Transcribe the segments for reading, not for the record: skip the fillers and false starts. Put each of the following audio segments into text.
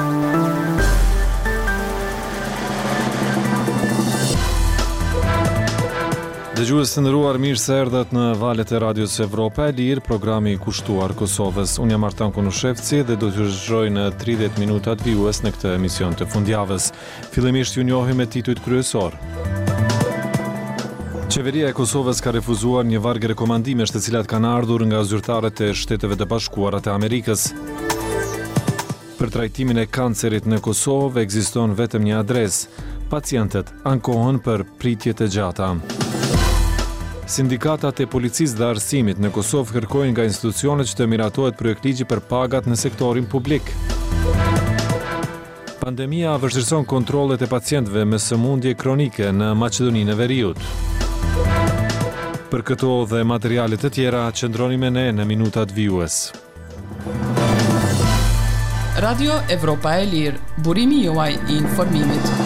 Dëgjues të nderuar, mirë se erdhët në valët e Radios Evropa e Lirë, programi i kushtuar Kosovës. Unë jam Artan Konushevci dhe do t'ju zgjeroj në 30 minutat vijues në këtë emision të fundjavës. Fillimisht ju njohim me titujt kryesor. Qeveria e Kosovës ka refuzuar një varg rekomandimesh të cilat kanë ardhur nga zyrtarët e Shteteve të Bashkuara të Amerikës. Për trajtimin e kancerit në Kosovë ekziston vetëm një adresë. Pacientët ankohen për pritje të gjata. Sindikatat e policisë dhe arsimit në Kosovë kërkojnë nga institucionet që të miratohet projektligji për pagat në sektorin publik. Pandemia vështirëson kontrollet e pacientëve me sëmundje kronike në Maqedoninë e Veriut. Për këto dhe materiale të tjera, qëndroni me ne në minutat vijues. Radio Evropa e Lirë, burimi juaj i informimit.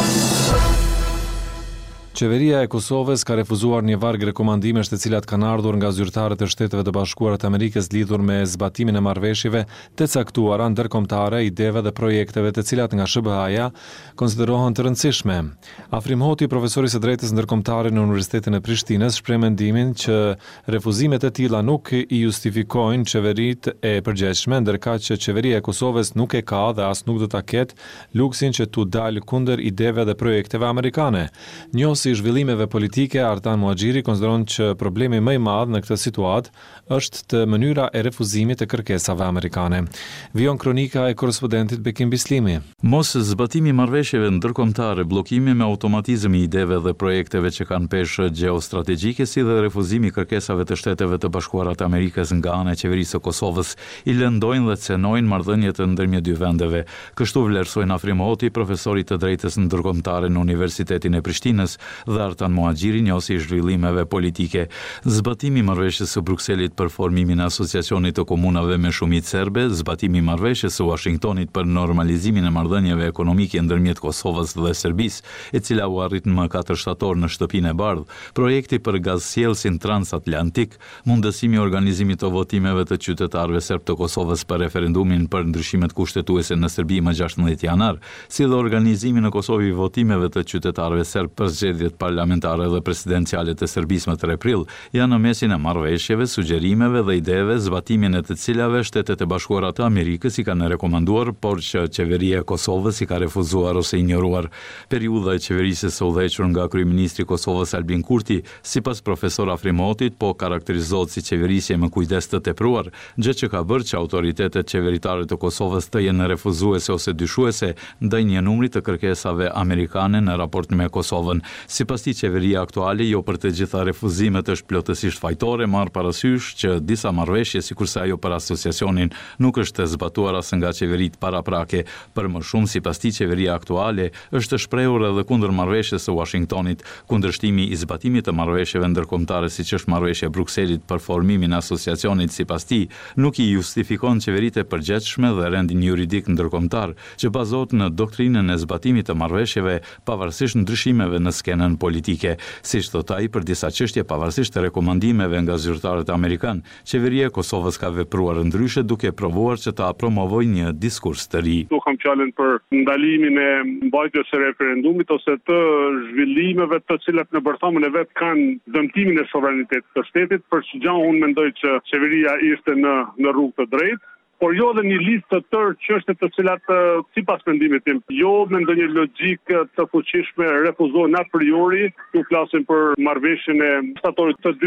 Qeveria e Kosovës ka refuzuar një varg rekomandimesh të cilat kanë ardhur nga zyrtarët e Shteteve të Bashkuara të Amerikës lidhur me zbatimin e marrëveshjeve të caktuara ndërkombëtare, ideve dhe projekteve të cilat nga SBA-ja konsiderohen të rëndësishme. Afrim Hoti, profesori së drejtës ndërkombëtare në Universitetin e Prishtinës, shpreh mendimin që refuzimet e tilla nuk i justifikojnë qeveritë e përgjithshme, ndërkaq që qeveria e Kosovës nuk e ka dhe as nuk do ta ketë luksin që t'u dalë kundër ideve dhe projekteve amerikane. I zhvillimeve politike, Artan Muhaxhiri konsideron që problemi më i madh në këtë situatë është të mënyra e refuzimit të kërkesave amerikane. Vijon kronika e korrespondentit Bekim Bislimi. Mos zbatimi i marrëveshjeve ndërkombëtare, bllokimi me automatizëm i ideve dhe projekteve që kanë peshë gjeostrategjike, si dhe refuzimi i kërkesave të Shteteve të Bashkuara të Amerikës nga ana e qeverisë së Kosovës i lëndojnë dhe cenojnë marrëdhëniet ndërmjet dy vendeve. Kështu vlerësojnë Afrim Hoti, profesori të drejtës ndërkombëtare në Universitetin e Prishtinës, dhe Artan Muhaxhiri, njohësi i zhvillimeve politike. Zbatimi i marrëveshjes së Brukselit për formimin e asociacionit të komunave me shumicë serbe, zbatimi i marrëveshjes së Washingtonit për normalizimin e marrëdhënieve ekonomike ndërmjet Kosovës dhe Serbisë, e cila u arrit më 4 shtator në shtëpinë e bardhë, projekti për gazsjellsin transatlantik, mundësimi i organizimit të votimeve të qytetarëve serb të Kosovës për referendumin për ndryshimet kushtetuese në Serbi më 16 janar, si dhe organizimi në Kosovë i votimeve të qytetarëve serb për zgjedhjet parlamentare dhe presidenciale të Serbisë më 3 prill, janë në mesin e marrëveshjeve, sugjerimeve dhe ideve, zbatimin e të cilave Shtetet e Bashkuara të Amerikës i kanë rekomanduar, por që qeveria e Kosovës i ka refuzuar ose injoruar. Periudha e qeverisë së udhëhequr nga kryeministri i Kosovës Albin Kurti, sipas profesor Afrim Hotit, po karakterizohet si qeverisje me kujdes të tepruar, gjë që ka bërë që autoritetet qeveritare të Kosovës të jenë refuzuese ose dyshuese ndaj një numri të kërkesave amerikane në raport me Kosovën. Sipas tij, qeveria aktuale jo për të gjitha refuzimet është plotësisht fajtore, marr parasysh që disa marrëveshje, sikurse ajo për asociacionin, nuk është e zbatuar as nga qeveritë paraprake. Për më shumë, sipas tij, qeveria aktuale është shprehur edhe kundër marrëveshjes së Washingtonit. Kundërshtimi i zbatimit të marrëveshjeve ndërkombëtare, siç është marrëveshja e Brukselit për formimin e asociacionit, sipas tij, nuk i justifikon qeveritë e përgjithshme dhe rendin juridik ndërkombëtar, që bazohet në doktrinën e zbatimit të marrëveshjeve pavarësisht ndryshimeve në skenën politike. Siç thot ai, për disa çështje pavarësisht të rekomandimeve nga zyrtarët amerikan, qeveria e Kosovës ka vepruar ndryshe, duke provuar që ta promovojë një diskurs të ri. Nuk kam fjalën për ndalimin e mbajtjes së referendumit ose të zhvillimeve të cilat në bërthamën e vet kanë dëmtimin e sovranitetit të shtetit, për çdo unë mendoj që qeveria ishte në rrugë të drejtë, por jo dhe një listë të tërë çështje të cilat sipas mendimit tim, jo me ndonjë logjikë të fuqishme refuzohen a priori. Ju flasim për marrëveshjen e shtatorit të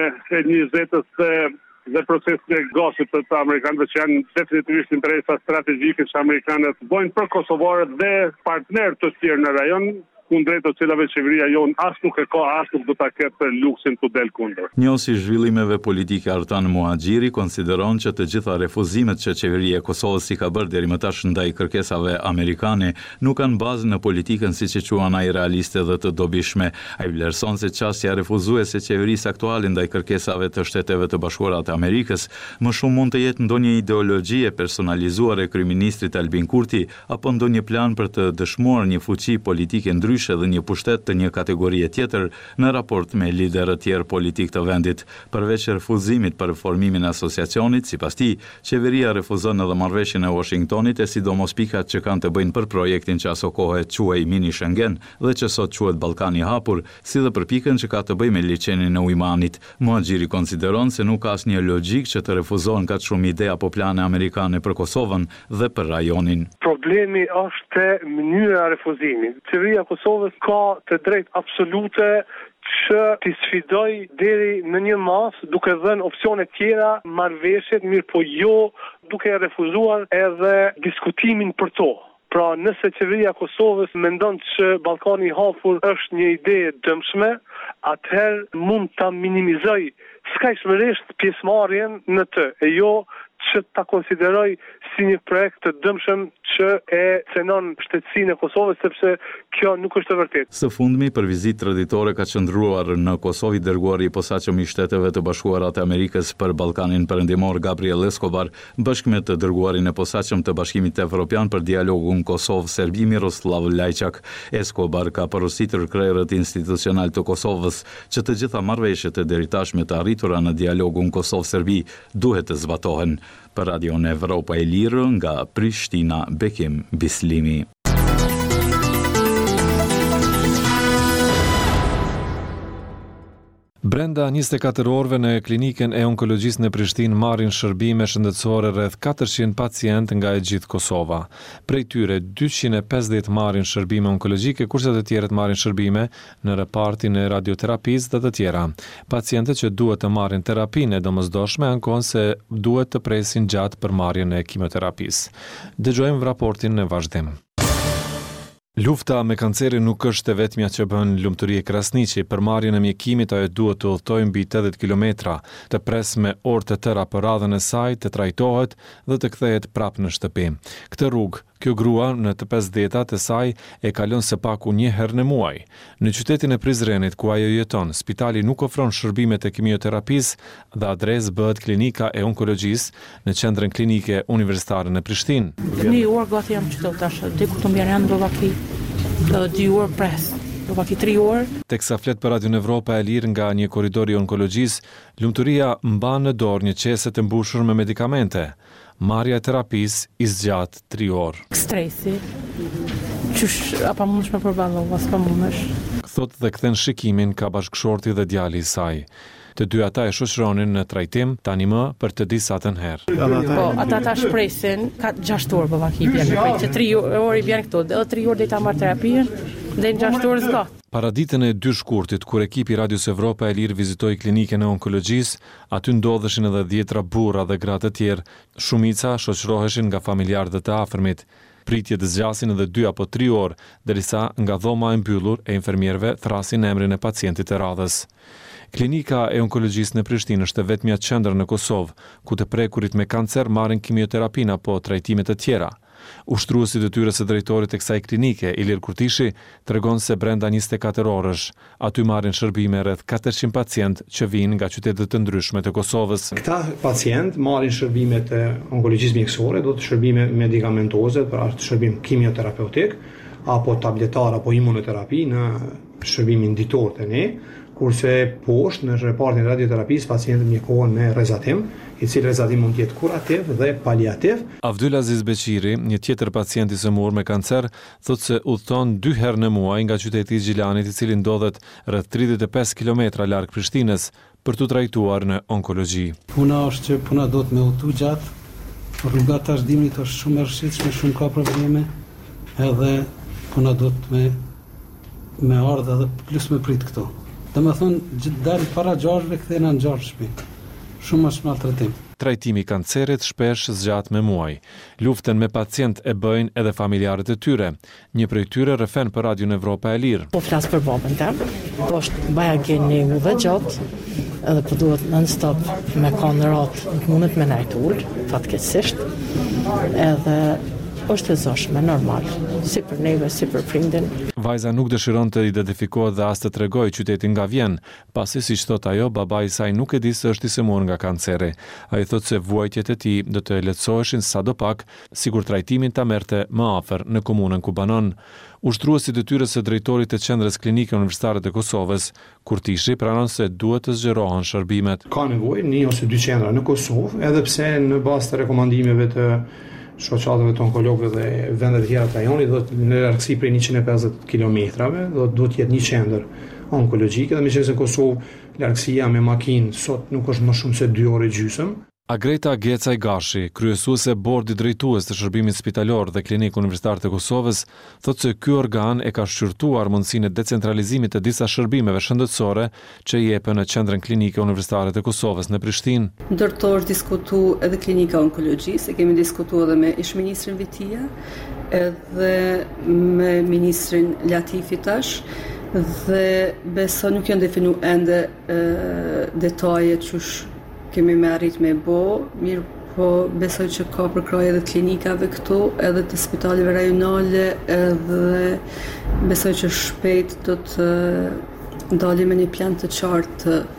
2020-s dhe procesin e gasit të amerikanëve, që janë definitivisht interesa strategjike që amerikanët bojnë për kosovarët dhe partnerë të tjerë në rajon, kundrejt të cilave qeveria jon as nuk e ka, as nuk do ta ketë luksin të del kundër. Njohësi i zhvillimeve politike Artan Muhaxhiri konsideron që të gjitha refuzimet që qeveria e Kosovës i ka bërë deri më tash ndaj kërkesave amerikane nuk kanë bazë në politikën siç e quan ai realiste dhe të dobishme. Ai vlerëson se çësia refuzuese e qeverisë aktuale ndaj kërkesave të Shteteve të Bashkuara të Amerikës më shumë mund të jetë ndonjë ideologji e personalizuar e kryeministrit Albin Kurti apo ndonjë plan për të dëshmuar një fuqi politike ndryshe kish edhe një pushtet të një kategorie tjetër në raport me liderët tjerë politik të vendit. Përveç refuzimit për reformimin e asociacionit, sipas tij, qeveria refuzon edhe marrëveshjen e Washingtonit e sidomos pikat që kanë të bëjnë për projektin që aso kohë quhej Mini Schengen dhe që sot quhet Ballkani i hapur, si dhe për pikën që ka të bëjë me liçenin e Ujmanit. Muhaxhiri konsideron se nuk ka asnjë logjik që të refuzohen kaq shumë ide apo plane amerikane për Kosovën dhe për rajonin. Problemi është mënyra e refuzimit. Qeveria e Kosovës ka të drejtë absolute që t'i sfidoj deri në një mas duke dhënë opsione tjera marrëveshjet, mirë po jo duke refuzuar edhe diskutimin për to. Pra nëse qeveria e Kosovës mendon që Ballkani i hapur është një ide e dëmshme, atëherë mund ta minimizoj skajshmërisht pjesëmarrjen në të, e jo që ta konsideroj si një projekt të dëmshëm që e cenon shtetësinë e Kosovës, sepse kjo nuk është e vërtetë. Së fundmi, për vizitë traditore ka qëndruar në Kosovë i dërguari i posaçëm i Shteteve të Bashkuara të Amerikës për Ballkanin Perëndimor Gabriel Escobar, bashkë me të dërguarin e posaçëm të Bashkimit Evropian për dialogun Kosovë-Serbi Miroslav Lajçak. Escobar ka porositur krerët institucional të Kosovës që të gjitha marrëveshjet e deritashme të arritura në dialogun Kosovë-Serbi duhet të zbatohen. Për Radion Evropa e Lirë nga Prishtina, Bekim Bislimi. Brenda 24 orëve në klinikën e onkologjisë në Prishtinë marrin shërbime shëndetësore rreth 400 pacient nga e gjithë Kosova. Prej tyre 250 marrin shërbime onkologjike, kurse të tjerët marrin shërbime në repartin e radioterapisë dhe të tjera. Pacientët që duhet të marrin terapinë e domosdoshme ankon se duhet të presin gjatë për marrjen e kimoterapisë. Dëgjojmë raportin në vazhdim. Lufta me kancerin nuk është e vetmja që bën lumturi e Krasniqi. Për marrjen e mjekimit ajo duhet të udhtojë mbi 80 kilometra, të pres me orë të tëra për radhën e saj, të trajtohet dhe të kthehet prapë në shtëpi. Këtë rrugë kjo grua në të 50-tat e saj e kalon së paku një herë në muaj. Në qytetin e Prizrenit ku ajo jeton, spitali nuk ofron shërbimet e kimioterapisë dhe adresë bëhet klinika e onkologjisë në qendrën klinike universitare në Prishtinë. Një orë gati jam qëto tash, diku të mbjerën do vaki 2 orë pres. Do vaki 3 orë. Teksa flet për Radion Evropa e Lirë nga një korridor i onkologjisë, lumturia mban në dorë një qese të mbushur me medikamente. Marrja e terapisë i zgjat 3 orë. Stresi. Qysh apo mundesh me përballu, as pa mundesh. Thot dhe kthen shikimin ka bashkëshorti dhe djali i saj. Të dy ata e shoqëronin në trajtim tani më për të disatën herë. Po, ata ta shpresin, ka 6 orë vaki bjen, që 3 orë i bjen këtu, edhe 3 orë dhe ta marr terapinë, dhe në 6 orë zgjat. Para ditën e 2 shkurtit, kur ekipi Radios Evropa e Lirë vizitoi klinikën e onkologjisë, aty ndodheshin edhe 10 burra dhe gra të tjerë. Shumica shoqëroheshin nga familjarë të afërmit. Pritje të zgjasin edhe 2 apo 3 orë, derisa nga dhoma e mbyllur e infermierëve thrasin emrin e pacientit të radhës. Klinika e onkologjisë në Prishtinë është vetmja qendër në Kosovë, ku të prekurit me kancer marrin kimioterapinë apo trajtime të tjera. Ushtruesi detyrës së drejtorit të kësaj klinike, Ilir Kurtishi, tregon se brenda 24 orësh aty marrin shërbime rreth 400 pacient që vijnë nga qytete të ndryshme të Kosovës. Këta pacient marrin shërbime të onkologjisë mjekësore, do të shërbime medikamentoze, pra shërbim kimioterapeutik, apo tabletar apo imunoterapi në shërbimin ditor të ne, kurse poshtë në repartin radioterapisë pacientët mjekohen me rezatim, i cili rezatim mund të jetë kurativ dhe paliativ. Abdulaziz Beqiri, një tjetër pacient i sëmurë me kancer, thotë se udhton 2 herë në muaj nga qyteti i Gjilanit, i cili ndodhet rreth 35 kilometra larg Prishtinës, për të trajtuar në onkologji. Puna është që puna do të me udhtu gjatë, rruga tash dimrit është shumë e rrshitshme, shumë ka probleme, edhe puna do të me ardhe edhe plus me prit këto. Dhe me thonë, dalë para gjashve, këthena në gjashë shpi. Shumë është maltretim. Trajtimi kancerit shpesh zgjat me muaj. Luftën me pacient e bëjnë edhe familjarët e tyre. Një prej tyre rëfen për Radion Evropa e Lirë. Po flas për babën tem, po është baja gjeni u dhe gjatë, edhe po duhet non-stop me ka në ratë, nuk mundet me najtë ullë, fatkeqësisht, edhe është e zëshme, normal, si për neve, si për prindin. Vajza nuk dëshiron të identifikohet dhe as të tregoj qytetin nga vjen, pasi siç thot ajo, babai i saj nuk e di se është i sëmurë nga kanceri. Ai thotë se vuajtjet e tij do të lehtësoheshin sadopak, sikur trajtimin ta merrte më afër në komunën ku banon. Ushtruesi i detyrës së drejtorit të qendrës klinike universitare të Kosovës, Kurtishi, pranon se duhet të zgjerohen shërbimet. Ka nevojë 1 ose 2 qendra në Kosovë, edhe pse në bazë të rekomandimeve të shoqatave të onkologëve dhe vendet e tjera të rajonit, do të në largësi prej 150 kilometrave, do të jetë një qendër onkologjike, dhe meqenëse në Kosovë largësia me makinë sot nuk është më shumë se 2 orë e gjysmë. Agreta Gecaj Gashi, kryesuese bordi drejtues të shërbimit spitalor dhe klinikë universitare të Kosovës, thotë se ky organ e ka shqyrtuar mundësinë e decentralizimit të disa shërbimeve shëndetësore që jepen në qendrën klinike universitare të Kosovës në Prishtinë. Ndërto është diskutu edhe klinika onkologjisë, e kemi diskutuar edhe me ish-ministrin Vitia, edhe me ministrin Latifi tash, dhe besoj nuk janë definu ende detajet çush kemi me arrit me mirë po besoj që ka përkraj edhe klinikave këtu, edhe të spitalive rajonale, edhe besoj që shpejt do të ndalim me një plan të qartë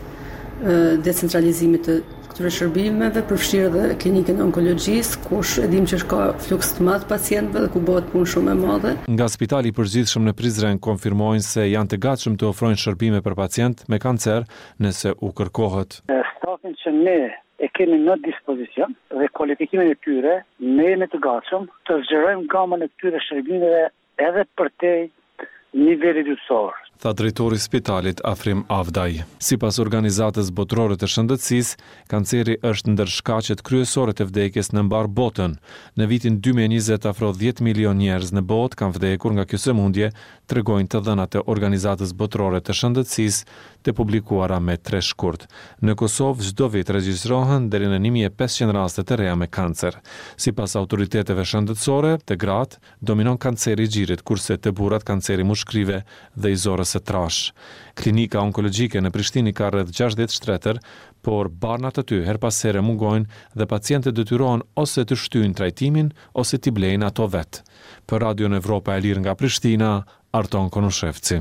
të decentralizimit të këtyre shërbimeve, përfshirë dhe klinikën e onkologjisë, kush e dim që ka fluks të madh pacientëve dhe ku bëhet punë shumë e madhe. Nga Spitali i Përgjithshëm në Prizren konfirmojnë se janë të gatshëm të ofrojnë shërbime për pacient me kancer nëse u kërkohet. Stafin që ne e kemi në dispozicion dhe kualifikimin e tyre, ne jemi të gatshëm të zgjerojmë gamën e këtyre shërbimeve edhe për te nivelit ytësor. Tha drejtori i spitalit Afrim Avdaj. Sipas organizatës botërore të shëndetësisë, kanceri është ndër shkaqet kryesore të vdekjes në mbar botën. Në vitin 2020 afro 10 milion njerëz në botë kanë vdekur nga kjo sëmundje, tregojnë të dhënat e organizatës botërore të shëndetësisë të publikuara me 3 shkurt. Në Kosovë çdo vit regjistrohen deri në 1500 raste të reja me kancer. Sipas autoriteteve shëndetësore, të gratë dominon kanceri i gjirit, kurse të burrat kanceri mushkrive dhe i zorës së trash. Klinika onkologjike në Prishtinë ka rreth 60 shtretër, por barnat aty her pas here mungojnë dhe pacientët detyrohen ose të shtyjnë trajtimin ose t'i blejnë ato vetë. Për Radion Evropa e Lirë nga Prishtina, Arton Konushevci.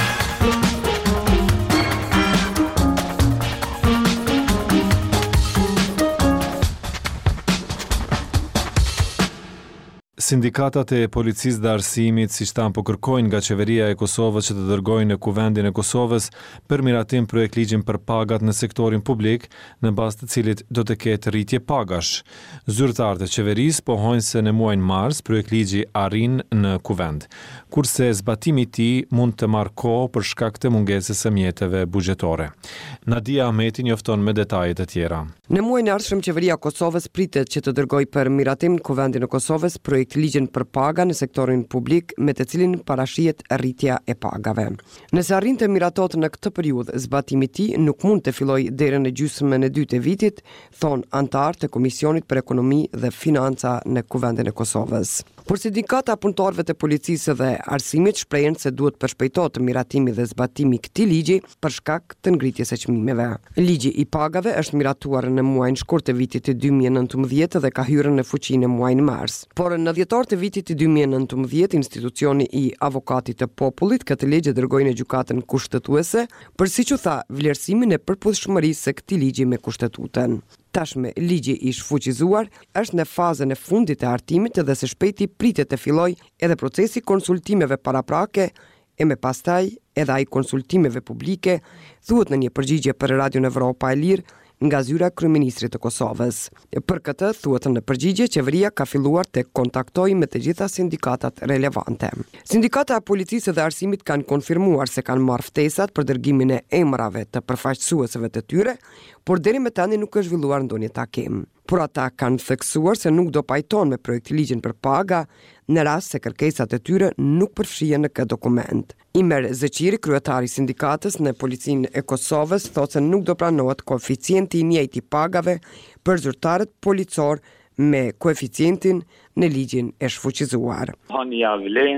Sindikatat e policisë dhe arsimit, siç tanë po kërkojnë nga qeveria e Kosovës që të dërgojnë në Kuvendin e Kosovës për miratim projekt ligjin për pagat në sektorin publik, në bazë të cilit do të ketë rritje pagash. Zyrtarët e qeverisë pohojnë se në muajin mars projekt ligji arrin në Kuvend, kurse zbatimi i tij mund të marrë kohë për shkak të mungesës së mjeteve buxhetore. Nadia Ahmeti njofton me detajet e tjera. Në muajin e ardhshëm qeveria e Kosovës pritet që të dërgojë për miratim në Kuvendin e Kosovës projekt ligjin për paga në sektorin publik me të cilin parashihet rritja e pagave. Nëse arrin të miratot në këtë periudhë, zbatimi i tij nuk mund të fillojë deri në gjysmën e dytë e vitit, thon anëtarë të Komisionit për Ekonomi dhe Financa në Kuvendin e Kosovës. Por sindikata punëtorëve të policisë dhe arsimit shprehen se duhet përshpejtohet miratimi dhe zbatimi i këtij ligji për shkak të ngritjes së çmimeve. Ligji i pagave është miratuar në muajin shkurt të vitit të 2019 dhe ka hyrë në fuqi në muajin mars. Por në dhjetor të vitit të 2019, institucioni i Avokatit të Popullit këtë ligj dërgoi në gjykatën kushtetuese për, siç u tha, vlerësimin e përputhshmërisë së këtij ligji me kushtetutën. Tashme, ligji i shfuqizuar është në fazën e fundit të hartimit dhe së shpejti pritet të fillojë edhe procesi konsultimeve paraprake e me pastaj edhe ai konsultimeve publike, thuhet në një përgjigje për Radion Evropa e Lirë nga zyra kryeministrit të Kosovës. Për këtë, thuhet në përgjigje, qeveria ka filluar të kontaktojë me të gjitha sindikatat relevante. Sindikata e policisë dhe arsimit kanë konfirmuar se kanë marrë ftesat për dërgimin e emrave të përfaqësuesve të tyre, por deri më tani nuk është zhvilluar ndonjë takim. Por ata kanë theksuar se nuk do pajton me projekt ligjin për paga në rast se kërkesat e tyre nuk përfshihen në këtë dokument. Imer Zeqiri, kryetari i sindikatës në Policinë e Kosovës, thotë se nuk do pranohet koeficienti i njëjtë i pagave për zyrtarët policor me koeficientin në ligjin e shfuqizuar. Hënia vlen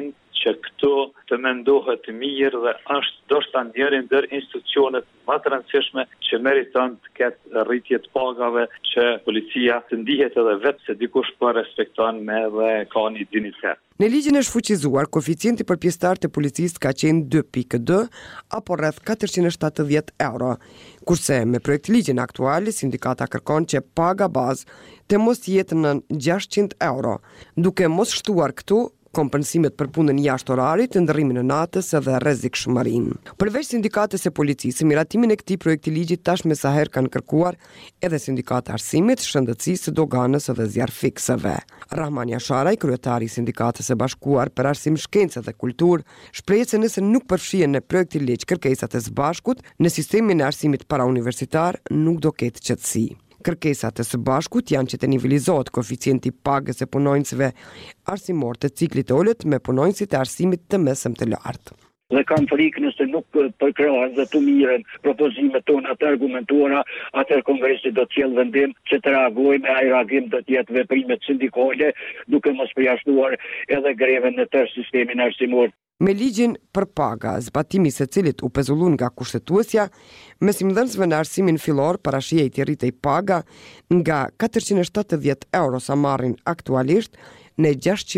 që këtu të mendohet mirë dhe është ndoshta njëri ndër institucionet më të rëndësishme që meriton të ketë rritje të pagave, që policia të ndihet edhe vetë se dikush po respekton dhe ka një dinitet. Në ligjin e shfuqizuar, koeficienti për pjesëtarët e policisë ka qenë 2.2 apo rreth 470 euro, kurse me projektligjin aktual sindikata kërkon që paga bazë të mos jetë në 600 euro, duke mos shtuar këtu kompensimet për punën jashtë orarit, ndërrimin e natës dhe rrezikshmërinë. Përveç sindikatës e policisë, miratimin e këtij projekti ligji tashmë sa herë kanë kërkuar edhe sindikata arsimit, shëndetësisë, doganës dhe zjarrfiksëve. Rahman Jasharaj, kryetari i Sindikatës së Bashkuar për Arsim, Shkencë dhe Kulturë, shpreh se nëse nuk përfshihen në projektin ligj kërkesat e së bashkut në sistemin e arsimit parauniversitar, nuk do ketë qetësi. Kërkesat e së bashkut janë që të nivelizohet koeficienti pagës e punonjësve arsimor të ciklit të ulët me punonjësit e arsimit të mesëm të lartë. Dhe kam frikë nëse nuk përkrahen dhe të miren propozimet tona të argumentuara, atëherë Kongresi do të sjellë vendim që të reagojë me ai reagim do të jetë veprimet sindikale, duke mos përjashtuar edhe greven në tërë sistemin arsimor. Me ligjin për paga, zbatimi se cilit u pezullun nga kushtetuesja, mesimdhënësve në arsimin fillor parashihej të rritej paga nga 470 euro sa marrin aktualisht në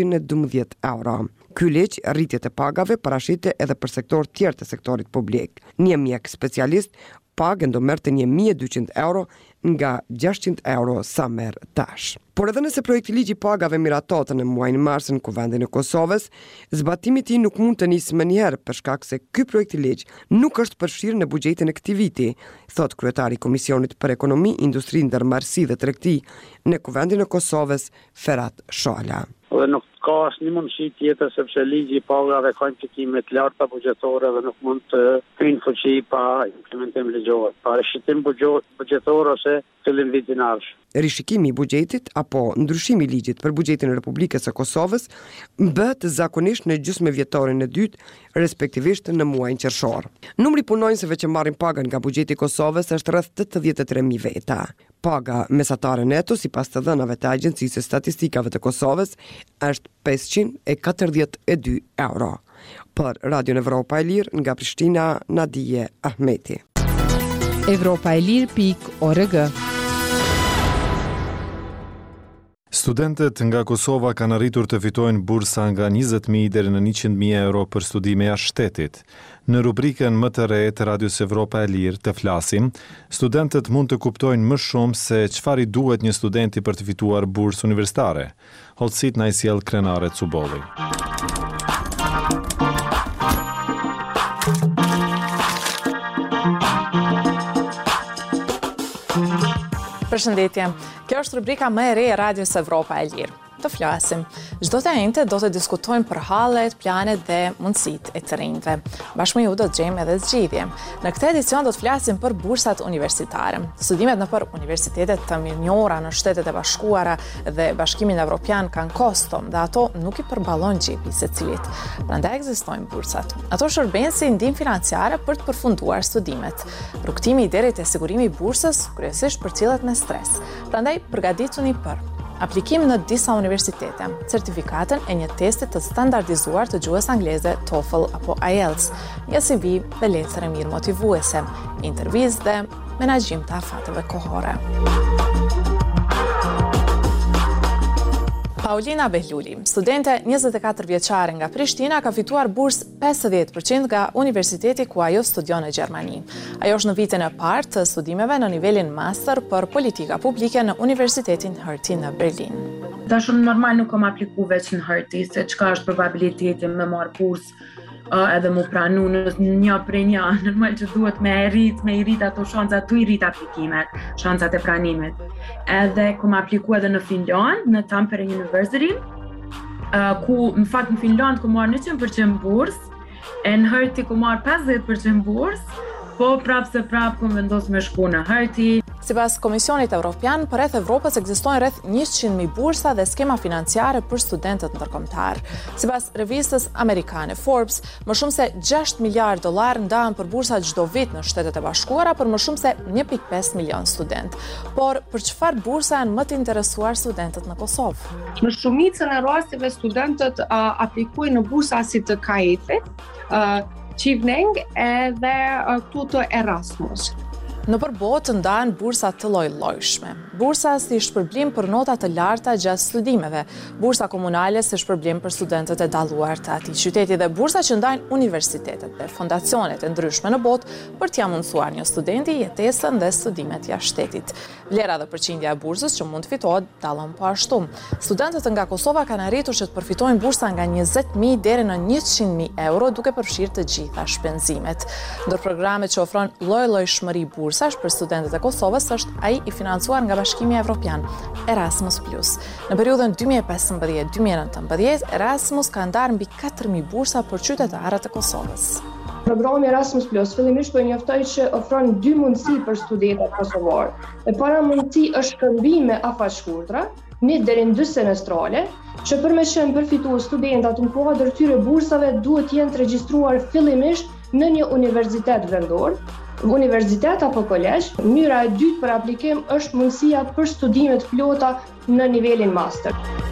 612 euro. Ky ligj rritjet e pagave parashite edhe për sektor tjerë të sektorit publik. Një mjek specialist pagën do merrte 1200 euro nga 600 euro sa merr tash. Por edhe nëse projekti ligji pagave miratohet në muajin mars në Kuvendin e Kosovës, zbatimi i tij nuk mund të nisë më njëherë për shkak se ky projekt i ligj nuk është përfshirë në buxhetin e këtij viti, thot kryetari i Komisionit për Ekonomi, Industri, Ndërmarrësi dhe Tregti në Kuvendin e Kosovës, Ferhat Shala. Dhe nuk ka asnjë mundësi tjetër sepse ligji i pagave ka implikime të larta buxhetore dhe nuk mund të hyjë fuqi pa implementim ligjor, pa rishikim buxhetor ose fillim vitin ardhshëm. Rishikimi i buxhetit apo ndryshimi i ligjit për buxhetin e Republikës së Kosovës bëhet zakonisht në gjysmëvjetorin e dytë, respektivisht në muajin qershor. Numri i punonjësve që marrin pagën nga buxheti i Kosovës është rreth 83.000 veta. Paga mesatare neto sipas të dhënave të Agjencisë së Statistikave të Kosovës është 542 euro. Për Radio Evropa e Lirë nga Prishtina, Nadije Ahmeti. Evropaelir.org. Studentët nga Kosova kanë arritur të fitojnë bursa nga 20.000 deri në 100.000 euro për studime jashtë shtetit. Në rubrikën më të re të Radios Evropa e Lirë të flasim, studentët mund të kuptojnë më shumë se çfarë i duhet një studenti për të fituar bursë universitare. Hollësit na i sjell Krenare Cubolli. Përshëndetje. Kjo është rubrika më e re e Radios Evropa e Lirë. Të flasim. Çdo të enjte do të diskutojmë për hallet, planet dhe mundësitë e të rinjve. Bashkë me ju do të gjejmë edhe zgjidhje. Në këtë edicion do të flasim për bursat universitare. Studimet nëpër universitetet të mirënjohura në Shtetet e Bashkuara dhe Bashkimin Evropian kanë kosto dhe ato nuk i përballojnë xhepi secilit. Prandaj ekzistojnë bursat. Ato shërbejnë si ndihmë financiare për të përfunduar studimet. Rrugtimi i deri te sigurimi i bursës kryesisht përcjellet me stres. Prandaj përgatituni për aplikim në disa universitete, certifikatën e një testi të standardizuar të gjuhës angleze TOEFL apo IELTS, një CV dhe letër e mirë motivuese, intervizë dhe menaxhim të afateve kohore. Paulina Behluli, studente 24 vjeçare nga Prishtina, ka fituar bursë 50% nga universiteti ku ajo studion në Gjermani. Ajo është në vitin e parë të studimeve në nivelin master për politika publike në Universitetin Hertie në Berlin. Tash normal nuk kam apliku veç në Hertie, se çka është probabiliteti me marr bursë edhe mu pranu në një prej një, normal që duhet me i rrit ato shancat, tu i rrit aplikimet, shancat e pranimit. Edhe ku më apliku edhe në Finland, në Tampere University, ku në fakt në Finland ku marr 100% bursë, e në Hertie ku marr 50% bursë, po prapë ku vendos me shku në Hertie. Sipas Komisionit Evropian, përreth Evropës ekzistojnë rreth 100.000 bursa dhe skema financiare për studentët ndërkombëtar. Sipas revistës amerikane Forbes, më shumë se $6 miliard ndahen për bursa çdo vit në Shtetet e Bashkuara për më shumë se 1.5 milion student. Por për çfarë bursa janë më të interesuar studentët në Kosovë? Në shumicën e rasteve studentët aplikojnë në bursa si të KAEF-it, Qivneng edhe këtu të Erasmus. Në përbot ndahen bursa të lloj-llojshme. Bursa si shpërblim për nota të larta gjatë studimeve, bursa komunale si shpërblim për studentët e dalluar të atij qyteti dhe bursa që ndajnë universitetet dhe fondacionet e ndryshme në botë për t'ia mundësuar një studenti jetesën dhe studimet jashtë shtetit. Vlera dhe përqindja e bursës që mund të fitohet dallon po ashtu. Studentët nga Kosova kanë arritur që të përfitojnë bursa nga 20.000 deri në 100.000 euro duke përfshirë të gjitha shpenzimet. Ndër programet që ofron lloj-llojshmëri bursash për studentët e Kosovës është ai i financuar nga Bashkimi Evropian, Erasmus+. Në periudhën 2015-2019, Erasmus ka ndarë mbi 4.000 bursa për qytetarët e Kosovës. Programi Erasmus Plus fillimisht po njoftoi që ofron 2 mundësi për studentët kosovar. E para mundësi është shkëmbime afaqshkurtra, 1 deri në 2 semestrale, që përmes që përfituar studentat në kuadër këtyre bursave duhet jenë të regjistruar fillimisht në një universitet vendor, universitet apo kolegj. Mënyra e dytë për aplikim është mundësia për studime të plota në nivelin master.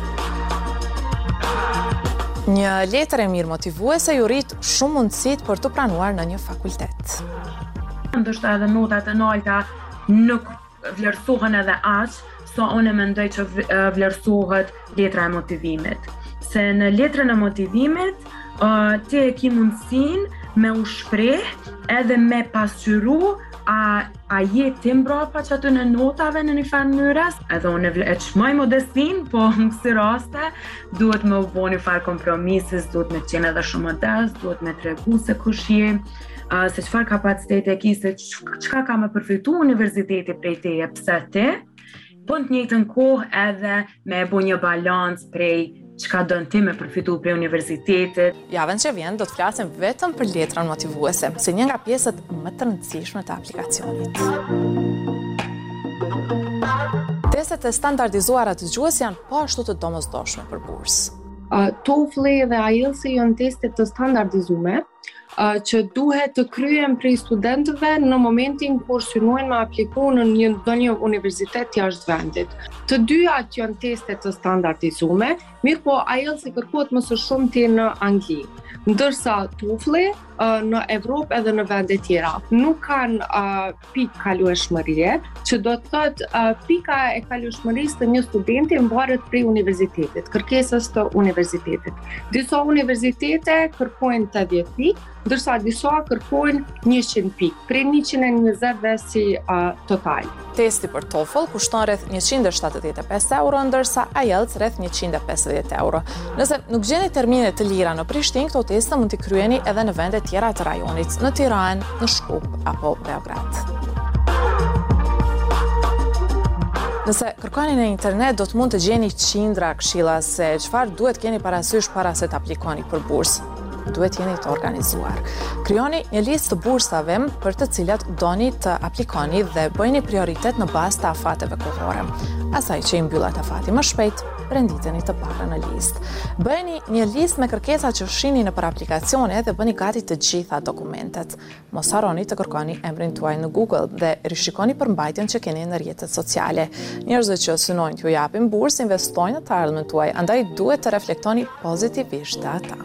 Një letër e mirë motivuese ju rrit shumë mundësit për të pranuar në një fakultet. Ndoshta edhe notat e larta nuk vlerësohen edhe aq, sa unë mendoj që vlerësohet letra e motivimit. Se në letrën e motivimit ti e ke mundësinë me u shpreh edhe me pasqyru a jeti mbrapa që aty në notave në një farë mënyrës. Edhe unë e çmoj modestin, po në kësi raste duhet me u bo një farë kompromisis, duhet me qenë edhe shumë modest, duhet me tregu se kush je, se çfarë kapacitete e ki, se çka ka me përfitu universiteti prej teje, pse ti, po në të njëjtën kohë edhe me bo një balans prej çka don ti me përfitu prej universitetit. Javën që vjen do të flasim vetëm për letrën motivuese, si një nga pjesët më të rëndësishme të aplikacionit. Testet e standardizuara të gjuhës janë po ashtu të domosdoshme për bursë. TOEFL dhe IELTS janë teste të standardizuara që duhet të kryen prej studentëve në momentin kur synojnë me apliku në ndonjë universitet jashtë vendit. Të dyat janë teste të standardizuara, mirë po IELTS kërkohet më së shumti në Angli, ndërsa TOEFL në Evropë edhe në vende tjera nuk kanë pikë kalueshmërie, që do të thotë pika e kalueshmërisë të një studenti mbaret prej universitetit, kërkesës të universitetit. Disa universitete kërkojnë 80 pikë, ndërsa disa kërkojnë 100 pikë, prej 120 dhe si total. Testi për TOEFL kushton rreth 175 euro, ndërsa IELTS rreth 150 euro. Nëse nuk gjeni termine të lira në Prishtinë, këto teste mund t'i kryeni edhe në vende tjera të rajonit, në Tiranë, në Shkup apo Beograd. Nëse kërkoni në internet, do të mund të gjeni qindra këshilla se çfarë duhet keni parasysh para se të aplikoni për bursë. Duhet jeni të organizuar. Krijoni një listë të bursave për të cilat doni të aplikoni dhe bëjni prioritet në bazë të afateve kohore. Asaj që i mbyllat afati më shpejt, renditeni të parë në listë. Bëjeni një listë me kërkesat që shihni nëpër aplikacione dhe bëni gati të gjitha dokumentet. Mos harroni të kërkoni emrin tuaj në Google dhe rishikoni përmbajtjen që keni në rrjetet sociale. Njerëzit që synojnë t'ju japin bursë investojnë në të ardhmen tuaj, andaj duhet të reflektoni pozitivisht te ata.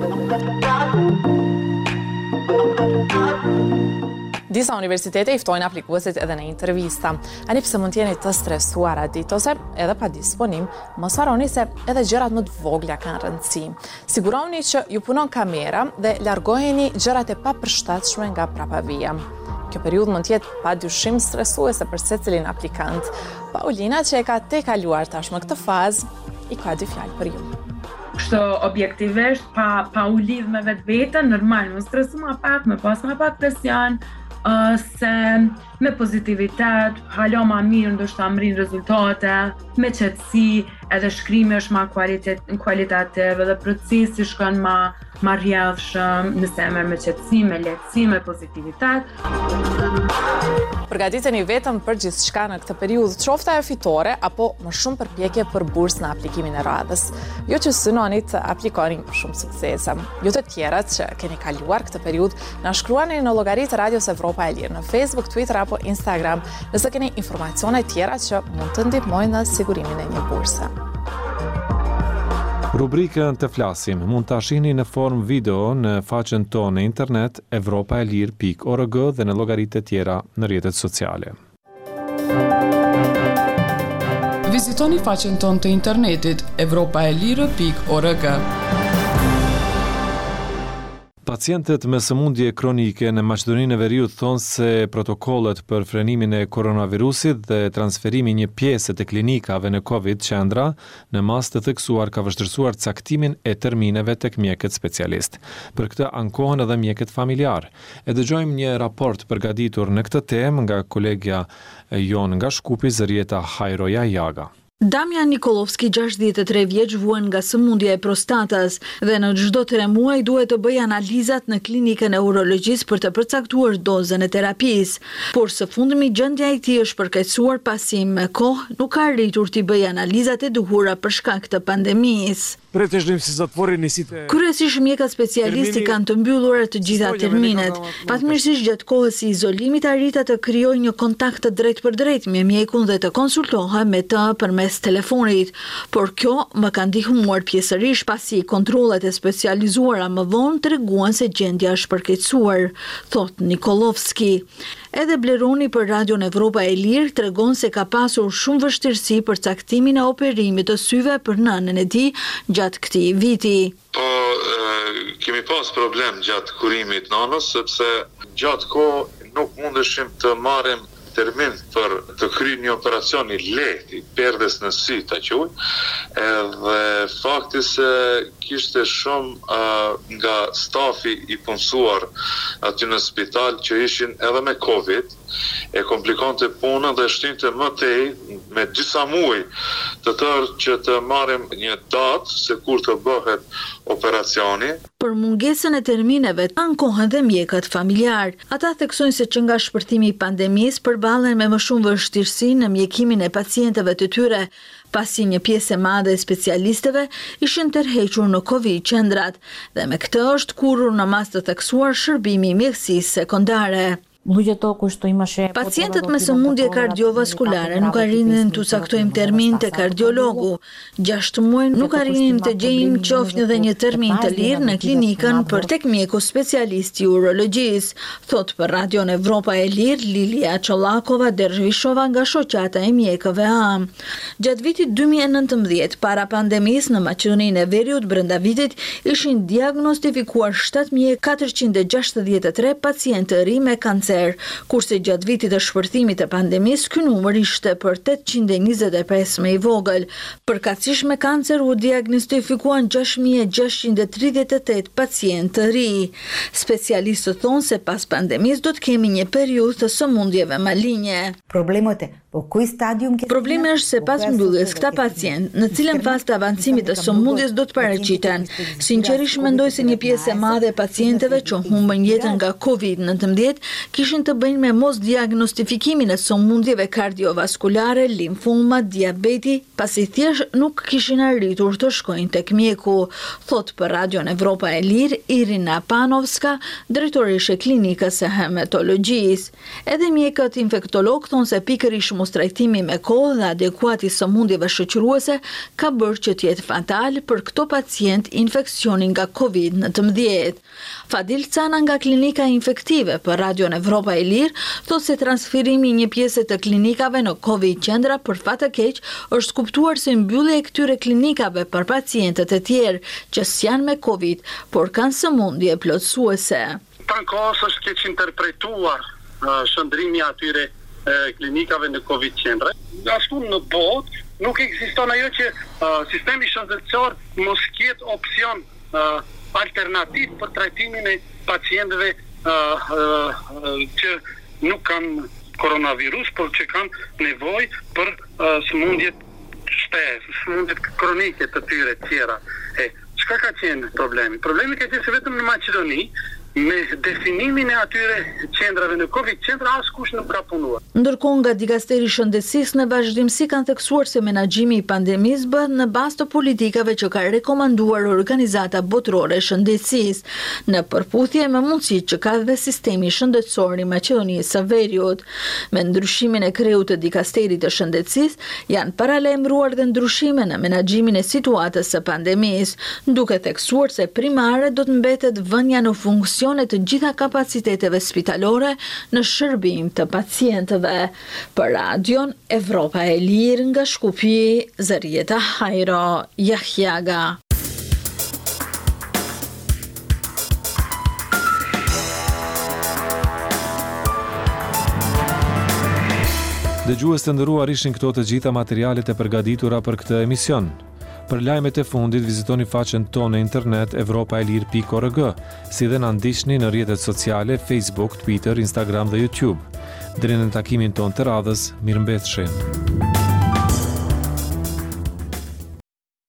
Disa universitete i ftojnë aplikuesit edhe në intervista. Ani pse mund t'jeni të stresuara ditë ose edhe pa disponim, mos harroni se edhe gjërat më të vogla kanë rëndësi. Siguroni që ju punon kamera dhe largoheni gjërat e papërshtatshme nga prapavia. Kjo periudhë mund t'jetë padyshim stresuese për secilin aplikant. Paulina, që e ka tejkaluar tashmë këtë fazë, i ka 2 fjalë për ju. Kështu objektivisht, pa u lidh me vetveten, normal, më stresu ma pak, me pas ma pak presion, se me pozitivitet, hala ma mirë ndoshta mrin rezultate, me qetësi, edhe shkrimi është ma kualitativ, edhe procesi shkon ma marrjedhshëm, nëse e merr me qetësim, me lehtësim, me pozitivitet. Përgatiteni vetëm për gjithçka në këtë periudhë, qoftë ajo fitore apo më shumë përpjekje për bursë në aplikimin e radhës. Jo që synoni të aplikoni më shumë suksese. Ju të tjerat që keni kaluar këtë periudhë, na shkruani në llogaritë Radios Evropa e Lirë në Facebook, Twitter apo Instagram, nëse keni informacione tjera që mund të ndihmojnë në sigurimin e një burse. Rubrikën Të flasim mund ta shihni në formë video në faqen tonë në internet evropaelir.org dhe në llogaritë tjera në rrjetet sociale. Vizitoni faqen tonë të internetit evropaelir.org. Pacientët me sëmundje kronike në Maqedoninë e Veriut thonë se protokollet për frenimin e koronavirusit dhe transferimi një pjesë të klinikave në Covid qendra në mas të theksuar ka vështirësuar caktimin e termineve tek mjekët specialist. Për këtë ankohen edhe mjekët familjar. E dëgjojmë një raport përgatitur në këtë temë nga kolegja jon nga Shkupi, Zërieta Hajroja Jaga. Damjan Nikolovski, 63 vjeç, vuan nga sëmundja e prostatas dhe në çdo 3 muaj duhet të bëjë analizat në klinikën e urologjisë për të përcaktuar dozën e terapisë. Por së fundmi gjendja e tij është përkeqësuar pasi me kohë nuk ka arritur të bëjë analizat e duhura për shkak të pandemisë. Kryesisht mjekët specialistë kanë të mbyllura të gjitha terminet. Fatmirësisht gjatë kohës së izolimit arrita të krijojë një kontakt të drejtë për drejtë me mjekun dhe të konsultohej me të përmes telefonit, por kjo më ka ndihmuar pjesërisht pasi kontrollet e specializuara më vonë treguan se gjendja është përkeqësuar, thot Nikolovski. Edhe Bleroni për Radion Evropa e Lirë tregon se ka pasur shumë vështirësi për caktimin e operimit të syve për nënën e tij gjatë këtij viti. Po, kemi pas problem gjatë kurimit nënës, sepse gjatë kohë nuk mundeshim të marrim termin për të kryer një operacion i lehtë, perdes në sy ta quaj, edhe fakti se kishte shumë nga stafi i punësuar aty në spital që ishin edhe me Covid, e komplikonte punën dhe shtinte më tej me disa muaj të tërë që të marrim një datë se kur të bëhet operacioni. Për mungesën e termineve ankohen dhe mjekët familjar. Ata theksojnë se që nga shpërtimi i pandemisë përballen me më shumë vështirësi në mjekimin e pacientëve të tyre, pasi një pjesë e madhe e specialistëve ishin tërhequr në Covid qendrat dhe me këtë është kurrur në mas të theksuar shërbimi i mjekësisë sekondare. Pacientët me sëmundje kardiovaskulare nuk arrinin të caktojmë termin të kardiologu. 6 muaj nuk arrinin të gjejmë qoftë edhe një termin të lirë në klinikën për tek mjeku specialist i urologjisë, thot për Radion Evropa e Lirë Lilia Çollakova Dervishova nga shoqata e mjekëve AM. Gjatë vitit 2019, para pandemisë në Maqedoninë e Veriut brenda vitit ishin diagnostifikuar 7463 pacientë të ri me kancer, kurse gjatë vitit të shpërthimit të pandemisë ky numër ishte për 825 me i vogël. Përkatësisht me kancer u diagnostifikuan 6638 pacientë të ri. Specialistët thonë se pas pandemisë do të kemi një periudhë të sëmundjeve malinje. Problemi është se pas mbylljes këta pacient, në cilën fazë të avancimit të sëmundjes do të paraqiten. Sinqerisht mendoj se një pjesë e madhe e pacientëve që humbën jetën nga Covid-19 kishin të bëjnë me mos diagnostifikimin e sëmundjeve kardiovaskulare, limfoma, diabeti, pasi thjesht nuk kishin arritur të shkojnë tek mjeku, thot për Radion Evropa e Lirë Irina Panovska, drejtoreshe klinikës së hematologjisë. Edhe mjekët infektolog thonë se pikërisht mos trajtimi me kohë dhe adekuat i sëmundjeve shoqëruese ka bërë që të jetë fatal për këto pacient infeksionin nga Covid-19. Fadil Cana nga klinika infektive për Radion Evropa e Lirë thotë se transferimi i një pjese të klinikave në Covid qendra për fat të keq është kuptuar se mbyllja e këtyre klinikave për pacientët e tjerë që s'janë me Covid, por kanë sëmundje plotësuese. Tankos është keq interpretuar shëndrimi atyre klinikave në Covid qendra. Ashtu në botë nuk ekziston ajo që sistemi shëndetësor mos ketë opsion alternativ për trajtimin e pacientëve që nuk kanë koronavirus, por që kanë nevojë për sëmundje sëmundjet kronike të tyre tjera. Çka ka qenë problemi? Problemi ka qenë se vetëm në Maqedoni, me definimin e atyre qendrave në Covid qendra askush nuk ka punuar. Ndërkohë nga Dikasteri i Shëndetësisë në vazhdimsi kanë theksuar se menaxhimi i pandemisë bëhet në bazë të politikave që ka rekomanduar Organizata Botërore e Shëndetësisë, në përputhje me mundësitë që ka dhe sistemi shëndetësor i Maqedonisë së Veriut. Me ndryshimin e kreut të Dikasterit të Shëndetësisë janë paralajmëruar dhe ndryshime në menaxhimin e situatës së pandemisë, duke theksuar se primare do të mbetet vënia në funksion të gjitha kapaciteteve spitalore në shërbim të pacientëve. Për Radion Evropa e Lirë nga Shkupi, Zarieta Hajro Jahjaga. Dëgjues të nderuar, ishin këto të gjitha materialet e përgatitura për këtë emision. Për lajmet e fundit vizitoni faqen tonë në internet evropaelir.org, si dhe na ndiqni në rrjetet sociale Facebook, Twitter, Instagram dhe YouTube. Deri në takimin tonë të radhës, mirëmbëjtje.